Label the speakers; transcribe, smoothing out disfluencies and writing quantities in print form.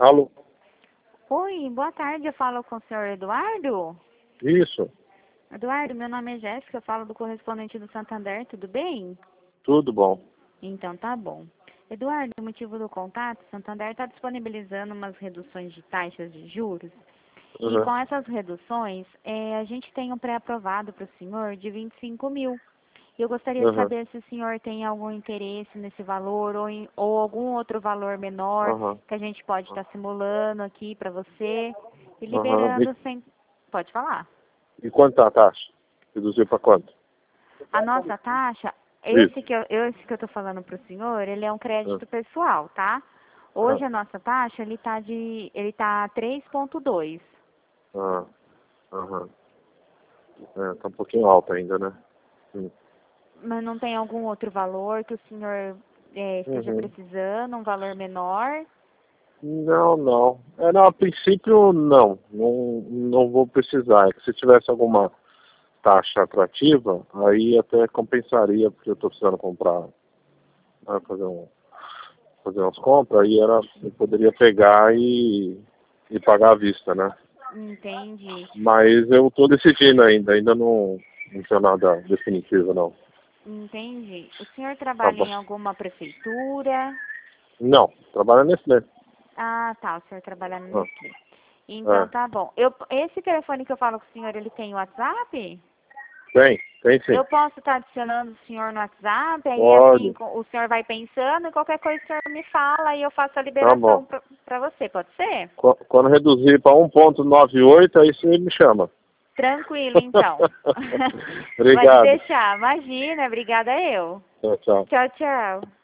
Speaker 1: Alô?
Speaker 2: Oi, boa tarde, eu falo com o senhor Eduardo.
Speaker 1: Isso,
Speaker 2: Eduardo, meu nome é Jéssica, eu falo do correspondente do Santander, tudo bem?
Speaker 1: tudo bom.
Speaker 2: Então tá bom. Eduardo, o motivo do contato, o Santander está disponibilizando umas reduções de taxas de juros. E
Speaker 1: Uhum.
Speaker 2: com essas reduções, a gente tem um pré-aprovado para o senhor de 25 mil. Eu gostaria de
Speaker 1: Uhum.
Speaker 2: saber se o senhor tem algum interesse nesse valor ou algum outro valor menor
Speaker 1: Uhum.
Speaker 2: que a gente pode estar simulando aqui para você e
Speaker 1: Uhum.
Speaker 2: liberando sem... Pode falar.
Speaker 1: E quanto tá a taxa? Reduziu para quanto?
Speaker 2: A nossa taxa,
Speaker 1: Isso.
Speaker 2: esse que eu tô falando para o senhor, ele é um
Speaker 1: Uhum.
Speaker 2: crédito pessoal, tá? Hoje a nossa taxa, ele tá 3,2.
Speaker 1: Uhum. Uhum. É, tá um pouquinho alto ainda, né?
Speaker 2: Mas não tem algum outro valor que o senhor esteja
Speaker 1: Uhum.
Speaker 2: precisando, um valor menor?
Speaker 1: Não, não. Não, a princípio, não. Não vou precisar. É que se tivesse alguma taxa atrativa, aí até compensaria, porque eu estou precisando comprar, fazer umas compras, aí eu poderia pegar e pagar à vista, né?
Speaker 2: Entendi,
Speaker 1: Mas eu estou decidindo ainda não tenho nada definitivo, não.
Speaker 2: entendi. O senhor
Speaker 1: Tá
Speaker 2: trabalha
Speaker 1: bom.
Speaker 2: em alguma prefeitura?
Speaker 1: Não, trabalho nesse mesmo.
Speaker 2: Ah, tá, o senhor trabalha no
Speaker 1: Ah,
Speaker 2: Nestlé. Então
Speaker 1: é.
Speaker 2: tá bom. Esse telefone que eu falo com o senhor, ele tem WhatsApp?
Speaker 1: Tem sim.
Speaker 2: Eu posso estar adicionando o senhor no WhatsApp, aí assim
Speaker 1: Pode.
Speaker 2: o senhor vai pensando e qualquer coisa o senhor me fala e eu faço a
Speaker 1: Tá
Speaker 2: liberação
Speaker 1: bom.
Speaker 2: pra você, pode ser?
Speaker 1: Quando reduzir para 1,98, aí você me chama.
Speaker 2: Tranquilo, então. Pode
Speaker 1: Obrigado.
Speaker 2: deixar, imagina, obrigada eu.
Speaker 1: Tchau, tchau.
Speaker 2: Tchau, tchau.